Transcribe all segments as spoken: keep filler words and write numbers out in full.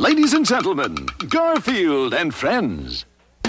Ladies and gentlemen, Garfield and friends.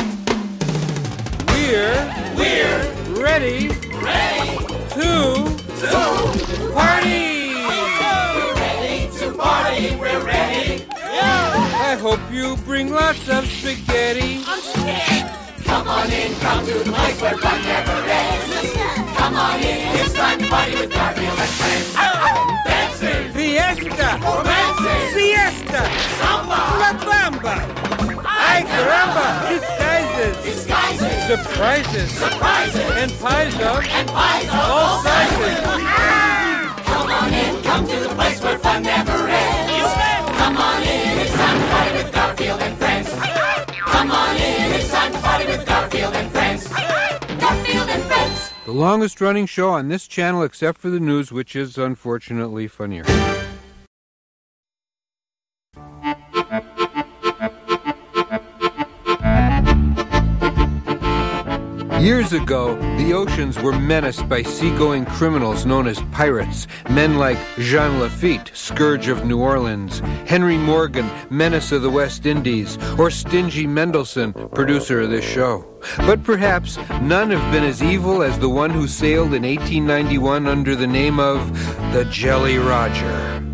We're, we're ready, ready to, to party! We're ready to party, we're ready. I hope you bring lots of spaghetti. I'm scared. Come on in, come to the place where fun never ends. Come on in, it's time to party with Garfield and friends. Dancing, Fiesta, romancing, siesta, samba, la bamba. Ay caramba, disguises, disguises, surprises, surprises, and pies of and pies of all sizes. Come on in, come to the place where fun never ends. Come on in, it's time to party with Garfield and friends. Come on in, it's time to party with Garfield and friends. Garfield and friends. The longest running show on this channel except for the news, which is unfortunately funnier. Years ago, the oceans were menaced by seagoing criminals known as pirates. Men like Jean Lafitte, scourge of New Orleans, Henry Morgan, menace of the West Indies, or Stingy Mendelssohn, producer of this show. But perhaps none have been as evil as the one who sailed in eighteen ninety-one under the name of the Jolly Roger.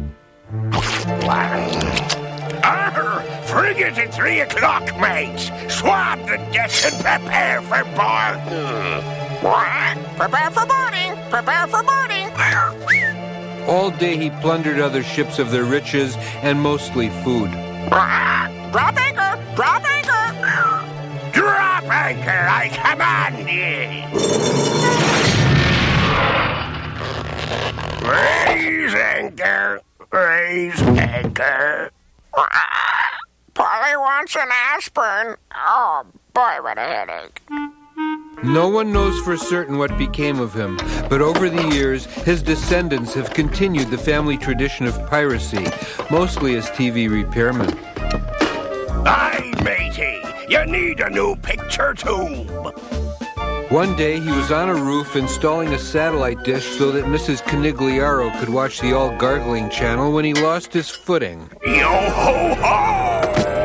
Arr! Frigate at three o'clock, mates. Swab the decks and prepare for board. Prepare for boarding. Prepare for boarding. All day he plundered other ships of their riches and mostly food. Drop anchor. Drop anchor. Drop anchor, I command ye. Raise anchor. Raise anchor. Polly wants an aspirin. Oh, boy, what a headache. No one knows for certain what became of him, but over the years, his descendants have continued the family tradition of piracy, mostly as T V repairmen. Aye, matey, you need a new picture tube. One day, he was on a roof installing a satellite dish so that Missus Canigliaro could watch the all-gargling channel when he lost his footing. Yo-ho-ho!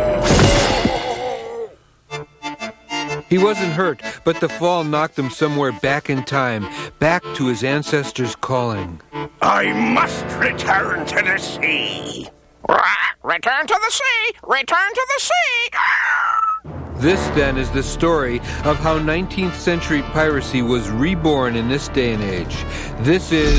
He wasn't hurt, but the fall knocked him somewhere back in time, back to his ancestors' calling. I must return to the sea. Return to the sea! Return to the sea! This, then, is the story of how nineteenth century piracy was reborn in this day and age. This is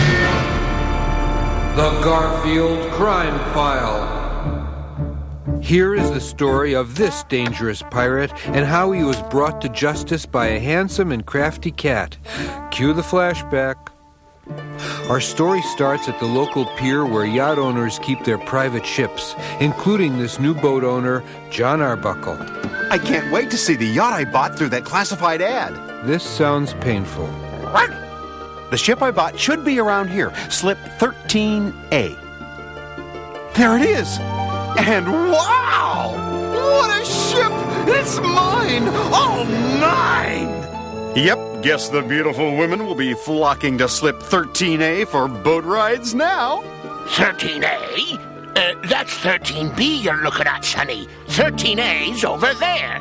the Garfield Crime File. Here is the story of this dangerous pirate and how he was brought to justice by a handsome and crafty cat. Cue the flashback. Our story starts at the local pier where yacht owners keep their private ships, including this new boat owner, John Arbuckle. I can't wait to see the yacht I bought through that classified ad. This sounds painful. What? The ship I bought should be around here, slip thirteen A. There it is! And wow! What a ship! It's mine! All nine! Yep, guess the beautiful women will be flocking to slip thirteen A for boat rides now. thirteen A? Uh, that's thirteen B you're looking at, Sonny. thirteen A's over there.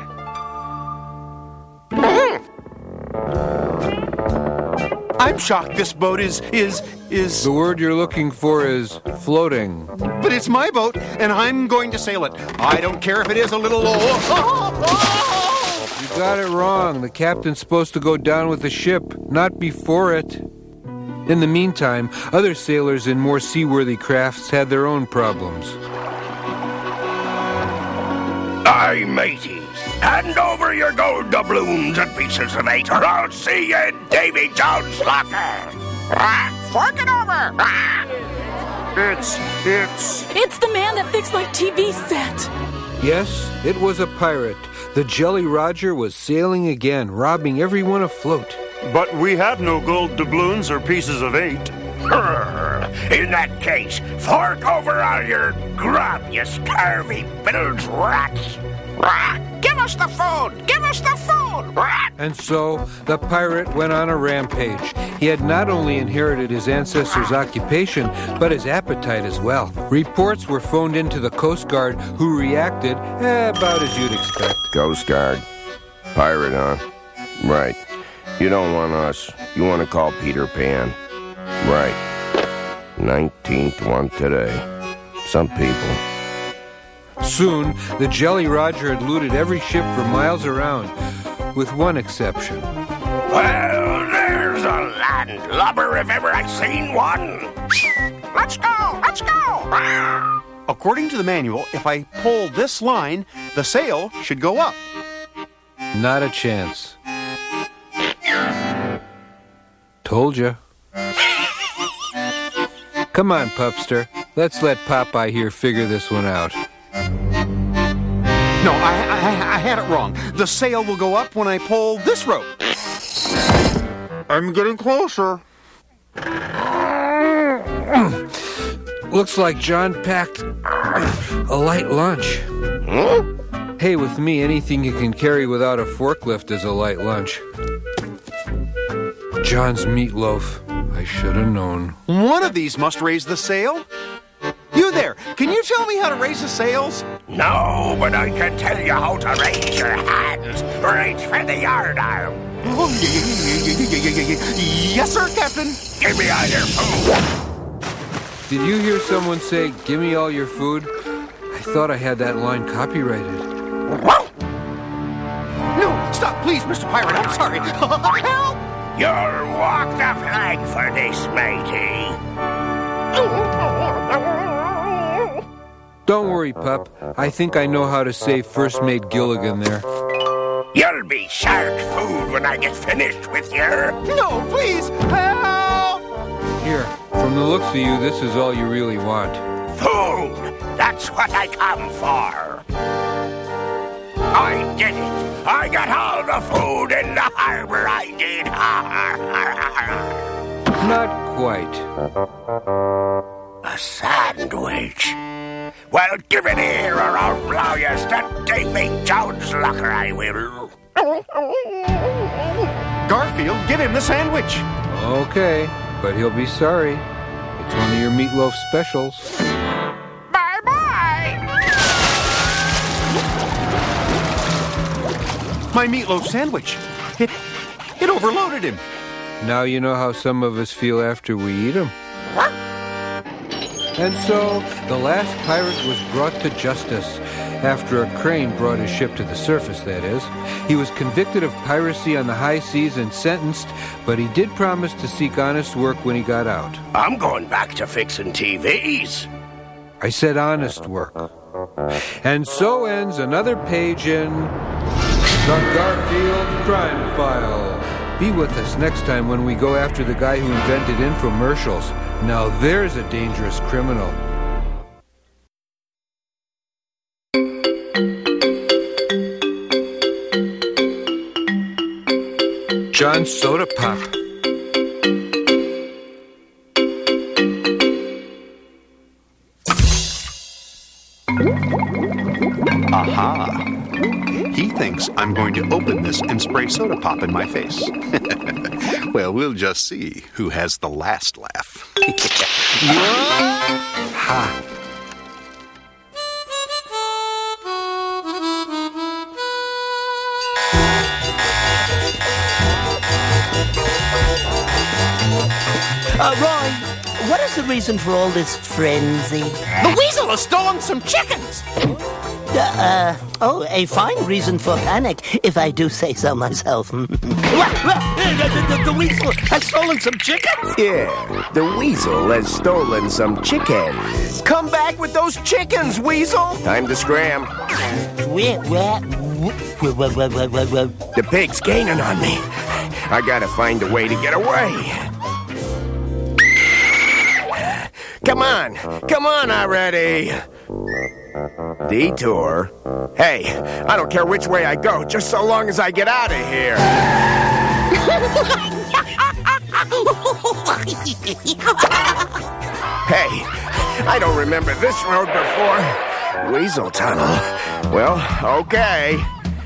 I'm shocked this boat is, is, is... The word you're looking for is floating. But it's my boat, and I'm going to sail it. I don't care if it is a little low. You got it wrong. The captain's supposed to go down with the ship, not before it. In the meantime, other sailors in more seaworthy crafts had their own problems. Aye, mateys. Hand over your gold doubloons and pieces of eight, or I'll see you in Davy Jones' locker. Ah, fork it over. Ah. It's, it's... It's the man that fixed my T V set. Yes, it was a pirate. The Jolly Roger was sailing again, robbing everyone afloat. But we have no gold doubloons or pieces of eight. In that case, fork over all your grub, you scurvy bilge rats. Give us the food! Give us the food! And so the pirate went on a rampage. He had not only inherited his ancestors' occupation, but his appetite as well. Reports were phoned into the Coast Guard, who reacted eh, about as you'd expect. Coast Guard. Pirate, huh? Right. You don't want us. You want to call Peter Pan. Right. Nineteenth one today. Some people. Soon, the Jolly Roger had looted every ship for miles around, with one exception. Well, there's a landlubber if ever I seen one. Let's go! Let's go! According to the manual, if I pull this line, the sail should go up. Not a chance. Told you. Come on, Pupster. Let's let Popeye here figure this one out. No, I, I, I had it wrong. The sail will go up when I pull this rope. I'm getting closer. Looks like John packed a light lunch. Huh? Hey, with me, anything you can carry without a forklift is a light lunch. John's meatloaf. I should have known. One of these must raise the sail. You there, can you tell me how to raise the sails? No, but I can tell you how to raise your hands. Reach for the yardarm. Oh, yes, sir, Captain. Give me all your food. Did you hear someone say, "Give me all your food"? I thought I had that line copyrighted. No, stop, please, Mister Pirate. I'm sorry. Help! You'll walk the plank for this, matey. Don't worry, Pup. I think I know how to save First Mate Gilligan there. You'll be shark food when I get finished with you. No, please, help! Here, from the looks of you, this is all you really want. Food! That's what I come for. I did it. I got all the food in the harbor, I did. Not quite. A sandwich. Well, give it here or I'll blow you to Davy Jones' locker, I will. Garfield, give him the sandwich. Okay, but he'll be sorry. It's one of your meatloaf specials. Bye-bye! My meatloaf sandwich. It, it overloaded him. Now you know how some of us feel after we eat them. And so, the last pirate was brought to justice. After a crane brought his ship to the surface, that is. He was convicted of piracy on the high seas and sentenced, but he did promise to seek honest work when he got out. I'm going back to fixing T Vs. I said honest work. And so ends another page in The Garfield Crime File. Be with us next time when we go after the guy who invented infomercials. Now there's a dangerous criminal. John Soda Pop. Aha. He thinks I'm going to open this and spray soda pop in my face. Well, we'll just see who has the last laugh. Ha! Uh, Roy, what is the reason for all this frenzy? The weasel has stolen some chickens! Uh, uh, oh, a fine reason for panic, if I do say so myself. the, the, the weasel has stolen some chickens? Yeah, the weasel has stolen some chickens. Come back with those chickens, weasel! Time to scram. Where, where, where, where, where, where, where, where? The pig's gaining on me. I gotta find a way to get away. Come on, come on already. Detour? Hey, I don't care which way I go, just so long as I get out of here. Hey, I don't remember this road before. Weasel Tunnel. Well, okay.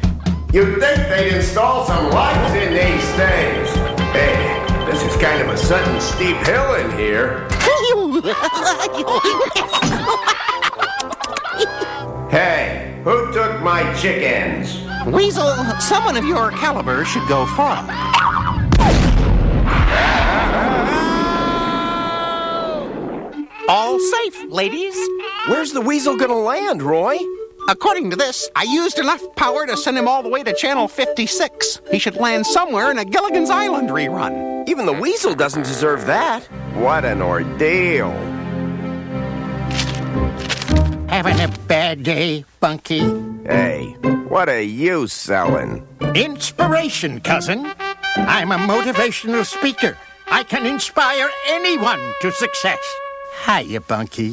You'd think they'd install some lights in these things. Hey, this is kind of a sudden steep hill in here. Hey, who took my chickens? Weasel, someone of your caliber should go far. All safe, ladies. Where's the weasel gonna land, Roy? According to this, I used enough power to send him all the way to Channel fifty-six. He should land somewhere in a Gilligan's Island rerun. Even the weasel doesn't deserve that. What an ordeal. Having a bad day, Bunky? Hey, what are you selling? Inspiration, cousin. I'm a motivational speaker. I can inspire anyone to success. Hiya, Bunky.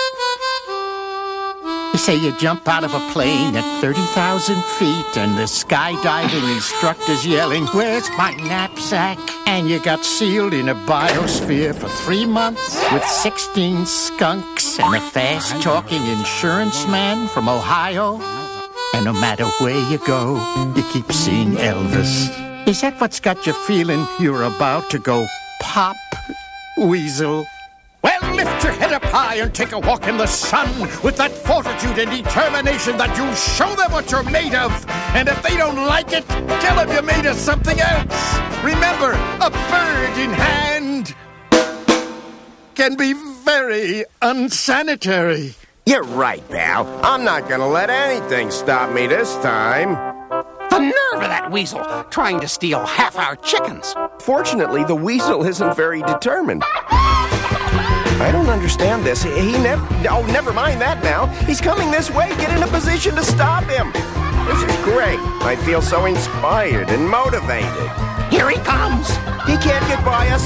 You say you jump out of a plane at thirty thousand feet and the skydiving instructor's yelling, "Where's my knapsack?" And you got sealed in a biosphere for three months with sixteen skunks and a fast-talking insurance man from Ohio. And no matter where you go, you keep seeing Elvis. Is that what's got you feeling you're about to go pop, Weasel? Well, lift your head up high and take a walk in the sun with that fortitude and determination that you show them what you're made of. And if they don't like it, tell them you're made of something else. Remember, a bird in hand can be very unsanitary. You're right, pal. I'm not gonna let anything stop me this time. The nerve of that weasel, trying to steal half our chickens. Fortunately, the weasel isn't very determined. I don't understand this. He never... Oh, never mind that now. He's coming this way. Get in a position to stop him. This is great. I feel so inspired and motivated. Here he comes. He can't get by us.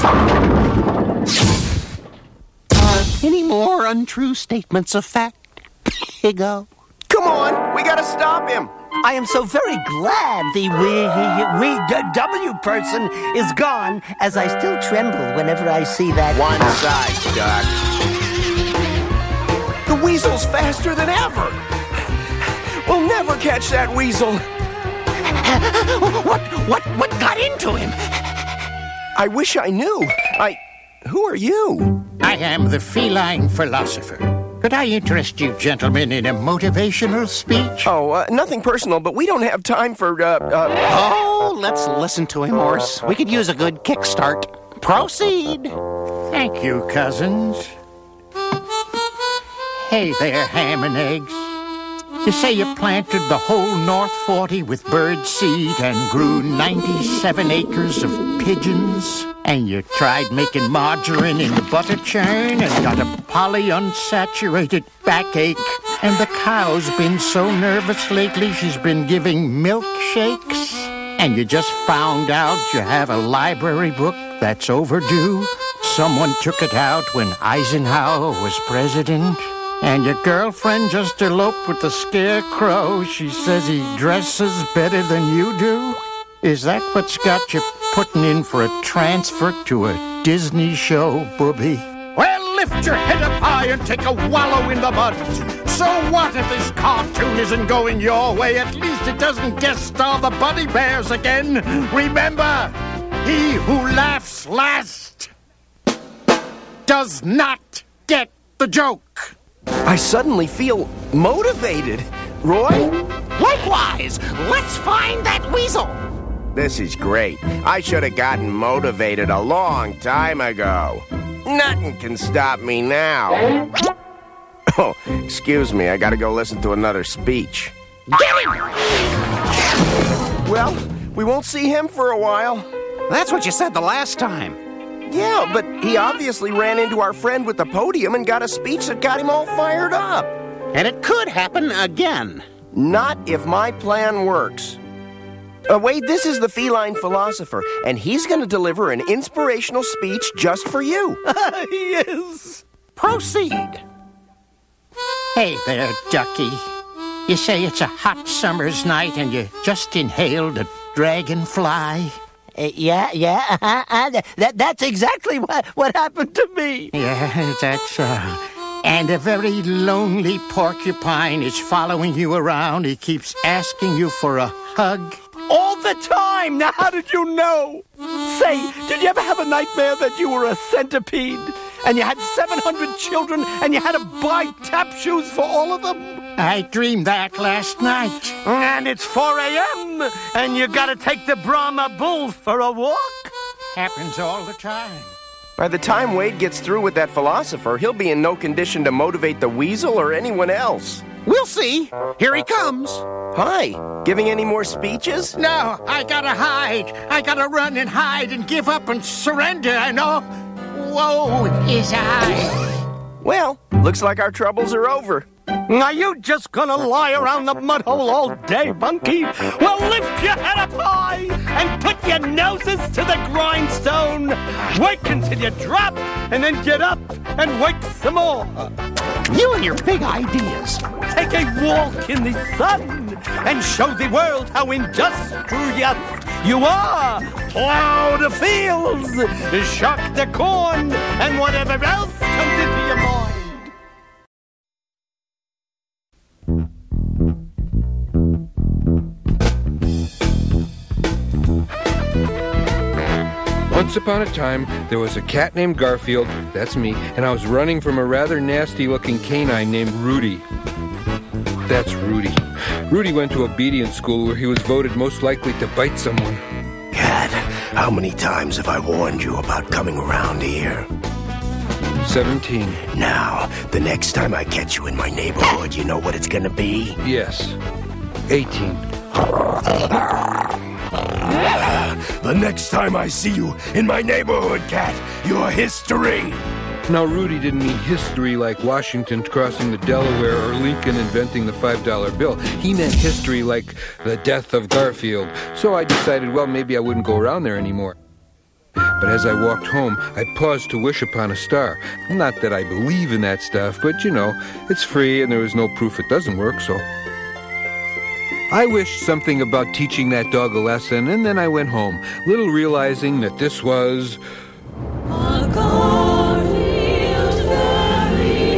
Uh, any more untrue statements of fact? Here you go. Come on. We gotta stop him. I am so very glad the we, we W person is gone, as I still tremble whenever I see that. One side, Duck. The weasel's faster than ever. We'll never catch that weasel. What, what, what got into him? I wish I knew. I... Who are you? I am the feline philosopher. Could I interest you gentlemen in a motivational speech? Oh, uh, nothing personal, but we don't have time for, uh, uh... Oh, let's listen to him, Morse. We could use a good kickstart. Proceed. Thank you, cousins. Hey there, ham and eggs. You say you planted the whole North forty with bird seed and grew ninety-seven acres of pigeons, and you tried making margarine in the butter churn and got a polyunsaturated backache, and the cow's been so nervous lately she's been giving milkshakes, and you just found out you have a library book that's overdue. Someone took it out when Eisenhower was president. And your girlfriend just eloped with the scarecrow. She says he dresses better than you do. Is that what's got you putting in for a transfer to a Disney show, booby? Well, lift your head up high and take a wallow in the mud. So what if this cartoon isn't going your way? At least it doesn't guest star the Bunny Bears again. Remember, he who laughs last does not get the joke. I suddenly feel motivated. Roy? Likewise. Let's find that weasel. This is great. I should have gotten motivated a long time ago. Nothing can stop me now. Oh, excuse me. I gotta go listen to another speech. Get him! Well, we won't see him for a while. That's what you said the last time. Yeah, but he obviously ran into our friend with the podium and got a speech that got him all fired up. And it could happen again. Not if my plan works. Uh, Wade, this is the feline philosopher, and he's going to deliver an inspirational speech just for you. Yes. Proceed. Hey there, Ducky. You say it's a hot summer's night and you just inhaled a dragonfly? Uh, yeah, yeah, uh, uh, that, that's exactly what, what happened to me. Yeah, that's, uh... And a very lonely porcupine is following you around. He keeps asking you for a hug. All the time! Now, how did you know? Say, did you ever have a nightmare that you were a centipede? And you had seven hundred children, and you had to buy tap shoes for all of them? I dreamed that last night. And it's four a.m., and you gotta take the Brahma bull for a walk? Happens all the time. By the time Wade gets through with that philosopher, he'll be in no condition to motivate the weasel or anyone else. We'll see. Here he comes. Hi. Giving any more speeches? No, I gotta hide. I gotta run and hide and give up and surrender and all. Whoa, is I. Well, looks like our troubles are over. Are you just gonna lie around the mud hole all day, Bunky? Well, lift your head up high and put your noses to the grindstone. Work until you drop, and then get up and work some more. You and your big ideas. Take a walk in the sun and show the world how industrious you are. Plow the fields, shuck the corn, and whatever else comes into your mind. Once upon a time, there was a cat named Garfield, that's me, and I was running from a rather nasty-looking canine named Rudy. That's Rudy. Rudy went to obedience school where he was voted most likely to bite someone. Cat, how many times have I warned you about coming around here? Seventeen. Now, the next time I catch you in my neighborhood, you know what it's gonna be? Yes. Eighteen. The next time I see you in my neighborhood, Cat, you're history. Now, Rudy didn't mean history like Washington crossing the Delaware or Lincoln inventing the five dollar bill. He meant history like the death of Garfield. So I decided, well, maybe I wouldn't go around there anymore. But as I walked home, I paused to wish upon a star. Not that I believe in that stuff, but, you know, it's free and there is no proof it doesn't work, so... I wished something about teaching that dog a lesson, and then I went home, little realizing that this was... A Garfield fairy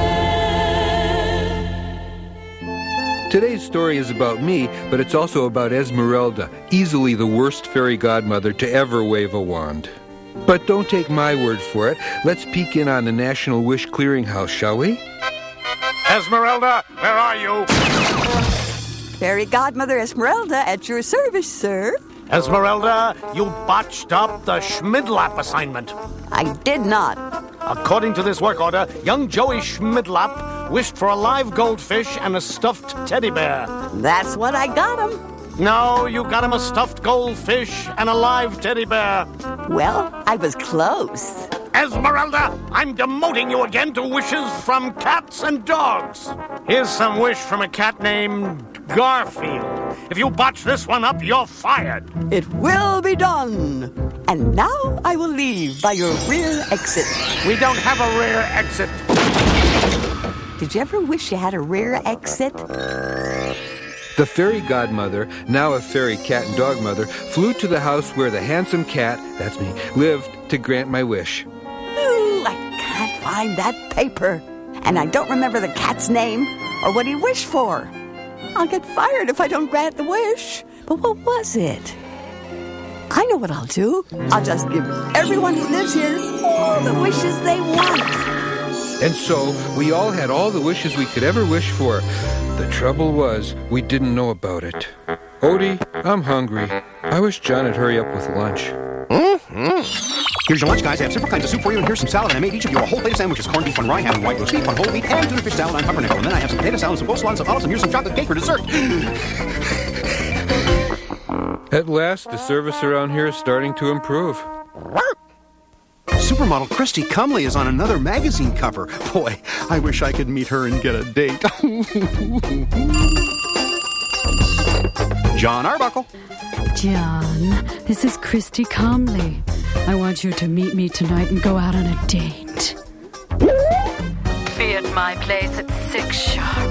tale. Today's story is about me, but it's also about Esmeralda, easily the worst fairy godmother to ever wave a wand. But don't take my word for it. Let's peek in on the National Wish Clearinghouse, shall we? Esmeralda, where are you? Fairy Godmother Esmeralda at your service, sir. Esmeralda, you botched up the Schmidlap assignment. I did not. According to this work order, young Joey Schmidlap wished for a live goldfish and a stuffed teddy bear. That's what I got him. No, you got him a stuffed goldfish and a live teddy bear. Well, I was close. Esmeralda, I'm demoting you again to wishes from cats and dogs. Here's some wish from a cat named Garfield. If you botch this one up, you're fired. It will be done. And now I will leave by your rear exit. We don't have a rear exit. Did you ever wish you had a rear exit? The fairy godmother, now a fairy cat and dog mother, flew to the house where the handsome cat, that's me, lived to grant my wish. Ooh, I can't find that paper. And I don't remember the cat's name or what he wished for. I'll get fired if I don't grant the wish. But what was it? I know what I'll do. I'll just give everyone who lives here all the wishes they want. And so, we all had all the wishes we could ever wish for. The trouble was, we didn't know about it. Odie, I'm hungry. I wish John would hurry up with lunch. Mm-hmm. Here's your lunch, guys. I have several kinds of soup for you, and here's some salad. And I made each of you a whole plate of sandwiches. Corned beef on rye, ham, and white roast beef on whole wheat, and tuna fish salad on pumpernickel. And then I have some potato salad, some coleslaw, and some olives, and here's some chocolate cake for dessert. At last, the service around here is starting to improve. Supermodel Christy Cumley is on another magazine cover. Boy, I wish I could meet her and get a date. John Arbuckle. John, this is Christy Comley. I want you to meet me tonight and go out on a date. Be at my place at six sharp.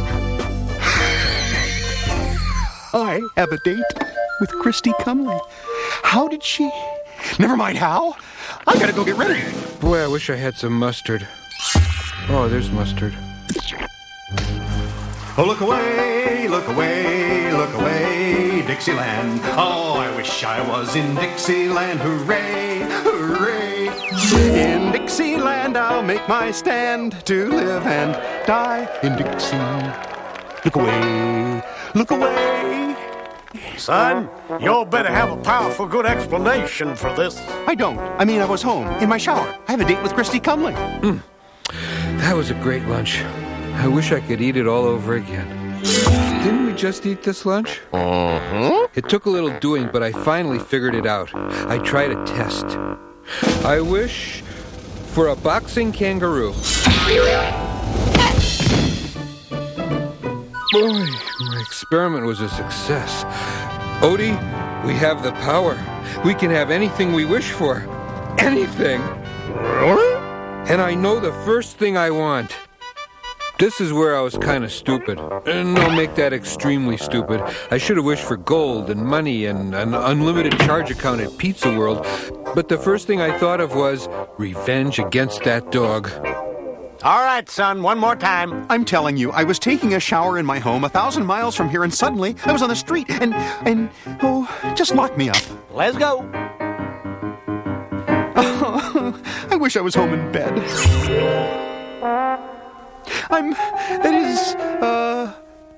I have a date with Christy Cumley. How did she... Never mind how. I gotta go get ready. Boy, I wish I had some mustard. Oh, there's mustard. Oh, look away, look away, look away, Dixieland. Oh, I wish I was in Dixieland. Hooray, hooray. In Dixieland I'll make my stand to live and die in Dixie. Look away, look away. Son, you better have a powerful good explanation for this. I don't. I mean, I was home, in my shower. I have a date with Christy Cumley. Mm. That was a great lunch. I wish I could eat it all over again. Didn't we just eat this lunch? Uh-huh. It took a little doing, but I finally figured it out. I tried a test. I wish for a boxing kangaroo. Boy, my experiment was a success. Odie, we have the power. We can have anything we wish for. Anything. And I know the first thing I want. This is where I was kind of stupid. And no, make that extremely stupid. I should have wished for gold and money and an unlimited charge account at Pizza World. But the first thing I thought of was revenge against that dog. All right, son, one more time. I'm telling you, I was taking a shower in my home a thousand miles from here, and suddenly I was on the street, and, and oh, just locked me up. Let's go. Oh, I wish I was home in bed. I'm, that is, uh...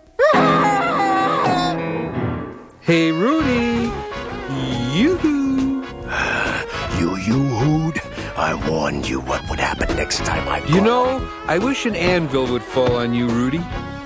Hey, Rudy. Yoo-hoo. You yoo-hooed? I warned you what would happen next time I... You know, I wish an anvil would fall on you, Rudy.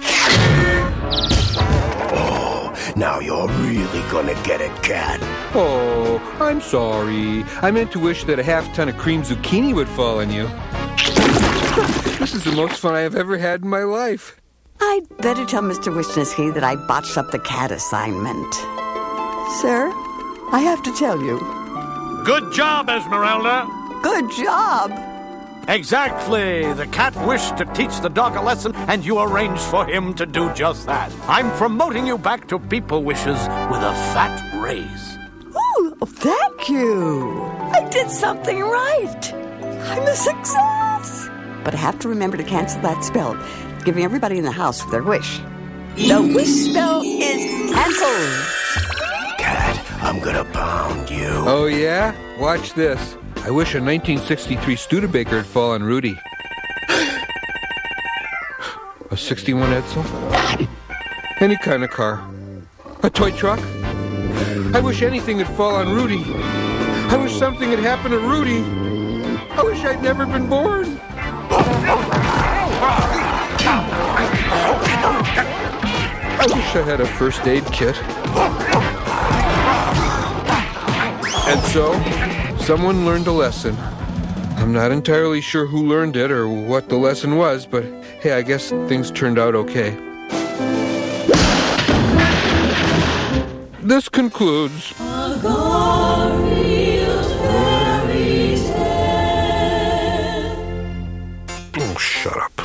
Oh, now you're really gonna get it, cat. Oh, I'm sorry. I meant to wish that a half ton of cream zucchini would fall on you. This is the most fun I have ever had in my life. I'd better tell Mister Wisniewski that I botched up the cat assignment. Sir, I have to tell you. Good job, Esmeralda. Good job. Exactly. The cat wished to teach the dog a lesson, and you arranged for him to do just that. I'm promoting you back to People Wishes with a fat raise. Oh, thank you. I did something right. I'm a success. But I have to remember to cancel that spell, giving everybody in the house their wish. The wish spell is canceled. Cat, I'm gonna pound you. Oh, yeah? Watch this. I wish a nineteen sixty-three Studebaker had fallen on Rudy. A sixty-one Edsel? Any kind of car. A toy truck? I wish anything had fallen on Rudy. I wish something had happened to Rudy. I wish I'd never been born. I wish I had a first aid kit. And so, someone learned a lesson. I'm not entirely sure who learned it or what the lesson was, but hey, I guess things turned out okay. This concludes... A Garfield fairy tale. Oh, shut up.